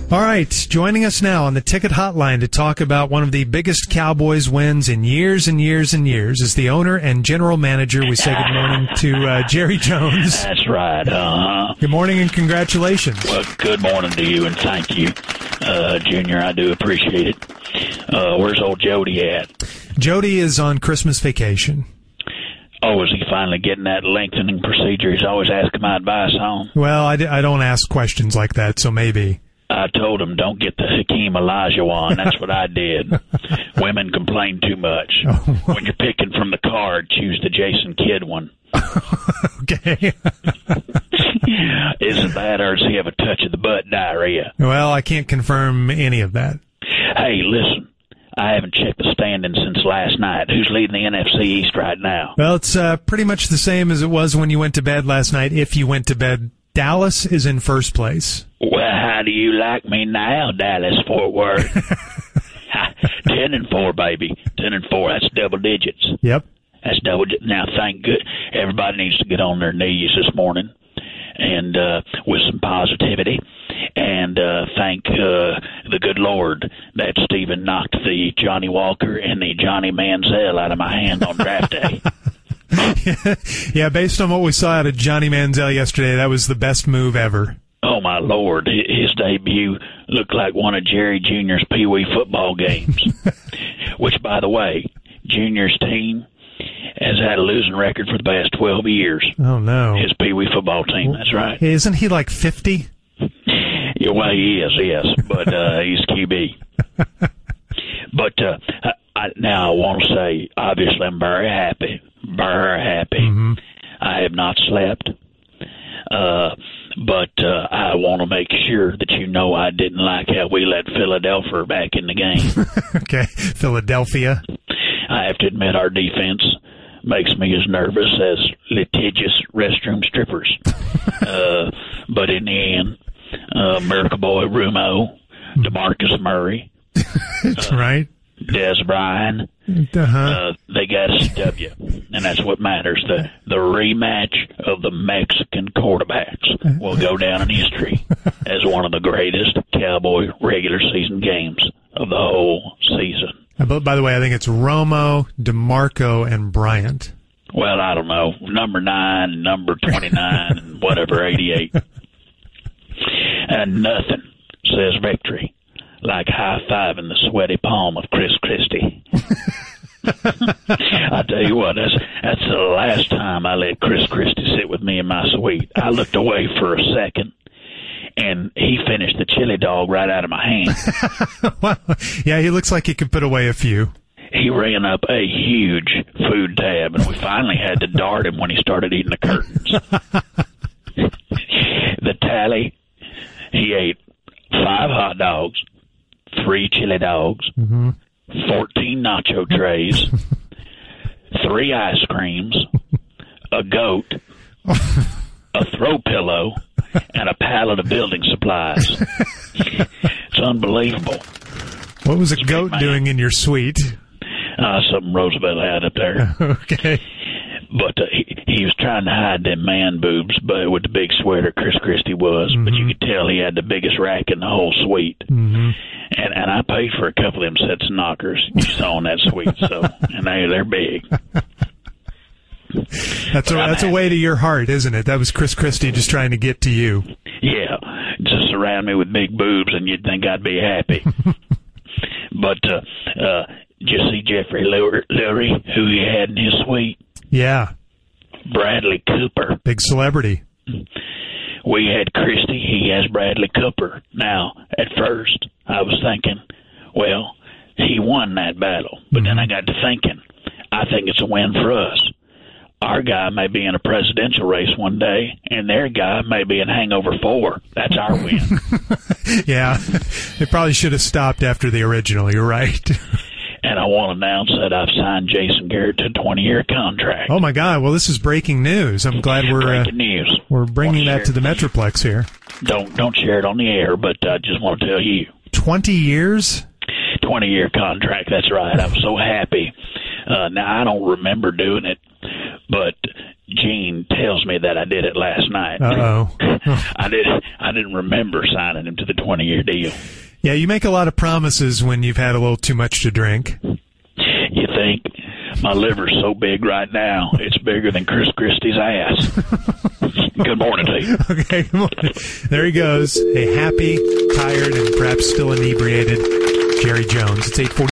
All right, joining us now on the Ticket Hotline to talk about one of the biggest Cowboys wins in years and years and years is the owner and general manager. We say good morning to Jerry Jones. That's right. Good morning and congratulations. Well, good morning to you and thank you, Junior. I do appreciate it. Where's old Jody at? Jody is on Christmas vacation. Oh, is he finally getting that lengthening procedure he's always asking my advice on? Well, I don't ask questions like that, so maybe. I told him don't get the Hakeem Olajuwon. That's what I did. Women complain too much. Oh. When you're picking from the card, choose the Jason Kidd one. Okay. Is it that, or does he have a touch of the butt diarrhea? Well, I can't confirm any of that. Hey, listen. I haven't checked the standings since last night. Who's leading the NFC East right now? Well, it's pretty much the same as it was when you went to bed last night, if you went to bed. Dallas is in first place. Well, how do you like me now, Dallas-Fort Worth? 10-4, baby. 10-4. That's double digits. Yep. That's double. Now, thank good. Everybody needs to get on their knees this morning and with some positivity. And thank the good Lord that Stephen knocked the Johnny Walker and the Johnny Manziel out of my hand on draft day. Yeah, based on what we saw out of Johnny Manziel yesterday, that was the best move ever. Oh, my Lord. His debut looked like one of Jerry Jr.'s Pee Wee football games. Which, by the way, Junior's team has had a losing record for the past 12 years. Oh, no. His Pee Wee football team, that's right. Isn't he like 50? Yeah, well, he is, yes, but he's QB. But now I want to say, obviously, I'm very happy. Very happy. Mm-hmm. I have not slept. But I want to make sure that you know I didn't like how we let Philadelphia back in the game. Okay, Philadelphia. I have to admit our defense makes me as nervous as litigious restroom strippers. But in the end, Miracle Boy Rumo, DeMarcus Murray, That's right. Des Bryant, they got us a W, and that's what matters. The rematch of the Mexican quarterbacks will go down in history as one of the greatest Cowboy regular season games of the whole season. By the way, I think it's Romo, DeMarco, and Bryant. Well, I don't know. Number 9, number 29, and whatever, 88. And nothing says victory like high-fiving the sweaty palm of Chris Christie. I tell you what, that's the last time I let Chris Christie sit with me in my suite. I looked away for a second, and he finished the chili dog right out of my hand. Well, yeah, he looks like he could put away a few. He ran up a huge food tab, and we finally had to dart him when he started eating the curtains. The tally, he ate 5 hot dogs, 3 chili dogs, 14 nacho trays, 3 ice creams, a goat, a throw pillow, and a pallet of building supplies. It's unbelievable. What was a goat doing in your suite? Something Roosevelt had up there. Okay. But he was trying to hide them man boobs but with the big sweater Chris Christie was. But you could tell he had the biggest rack in the whole suite. And I paid for a couple of them sets of knockers you saw in that suite. So, and they're big. That's a way to your heart, isn't it? That was Chris Christie just trying to get to you. Yeah. Just surround me with big boobs and you'd think I'd be happy. But did you see Jeffrey Lurie, who he had in his suite? Yeah. Bradley Cooper. Big celebrity. We had Christie. He has Bradley Cooper. Now, at first, I was thinking, well, he won that battle. But then I got to thinking, I think it's a win for us. Our guy may be in a presidential race one day, and their guy may be in Hangover 4. That's our win. Yeah. They probably should have stopped after the original. You're right. And I want to announce that I've signed Jason Garrett to a 20-year contract. Oh, my God. Well, this is breaking news. I'm glad breaking news. We're bringing that to the Metroplex here. Don't share it on the air, but I just want to tell you. 20 years? 20-year contract. That's right. I was so happy. Now, I don't remember doing it, but Gene tells me that I did it last night. Uh-oh. I didn't remember signing him to the 20-year deal. Yeah, you make a lot of promises when you've had a little too much to drink. You think? My liver's so big right now, it's bigger than Chris Christie's ass. Good morning to you. Okay, good morning. There he goes. A happy, tired, and perhaps still inebriated Jerry Jones. It's 8:40.